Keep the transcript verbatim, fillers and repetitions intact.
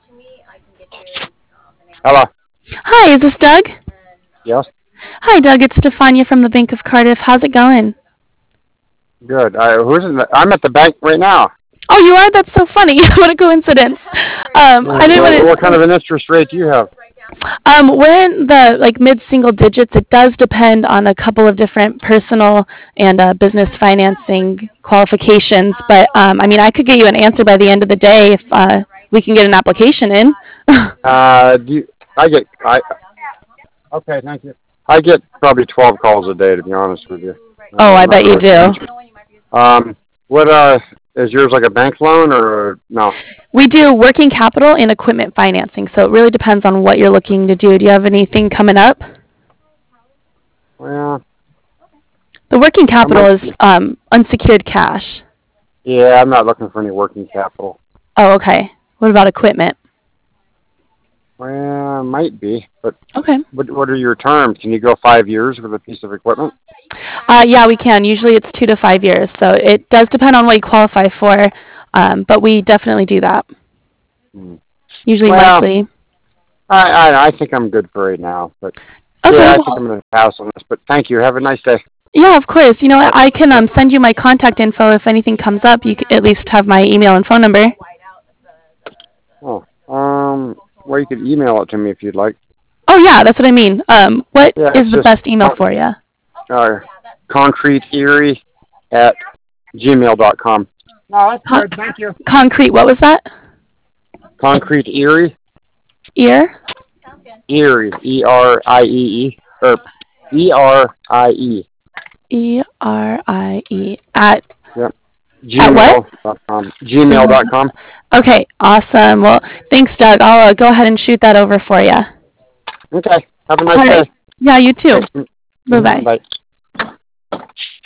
Hello. Hi, is this Doug? Yes. Hi, Doug. It's Stefania from the Bank of Cardiff. How's it going? Good. I, who's in the, I'm at the bank right now. Oh, you are? That's so funny. What a coincidence. Um, I didn't What, want what to. kind of an interest rate do you have? Um, we're in the like mid-single digits. It does depend on a couple of different personal and uh, business financing qualifications. But um, I mean, I could get you an answer by the end of the day if uh, we can get an application in. Uh, do you, I get I okay, thank you. I get probably twelve calls a day, to be honest with you. Uh, Oh, I I'm not bet you really do. interested. Um, what uh is yours like a bank loan or no? We do working capital and equipment financing, so it really depends on what you're looking to do. Do you have anything coming up? Well, The working I capital might. is um, unsecured cash. Yeah, I'm not looking for any working capital. Oh, okay. What about equipment? Well, might be, but Okay. what what are your terms? Can you go five years with a piece of equipment? Uh, yeah, we can. Usually it's two to five years, so it does depend on what you qualify for, um, but we definitely do that. Hmm. Usually Well, monthly. I, I I think I'm good for right now, but Okay. yeah, I think I'm Well, gonna pass on this. But thank you. Have a nice day. yeah, of course. You know what? Yep. I can um, Yep. send you my contact info if anything comes up. You could at least have my email and phone number. Oh, um, well, you could email it to me if you'd like. Oh, yeah, that's what I mean. Um, what Yeah, is it's the just best email con- for you? uh, concrete erie at gmail dot com. No, that's Con- good. Thank you. concrete. What was that? Concrete Erie, Ear? Erie, E R I E E, or E R I E. E R I E at Yep. at what? Gmail dot com. Gmail Gmail. dot com. Okay, awesome. Well, thanks, Doug. I'll uh, go ahead and shoot that over for you. All Okay. Have a nice right. day. Yeah, you too. Okay. Bye Mm-hmm. bye. Bye.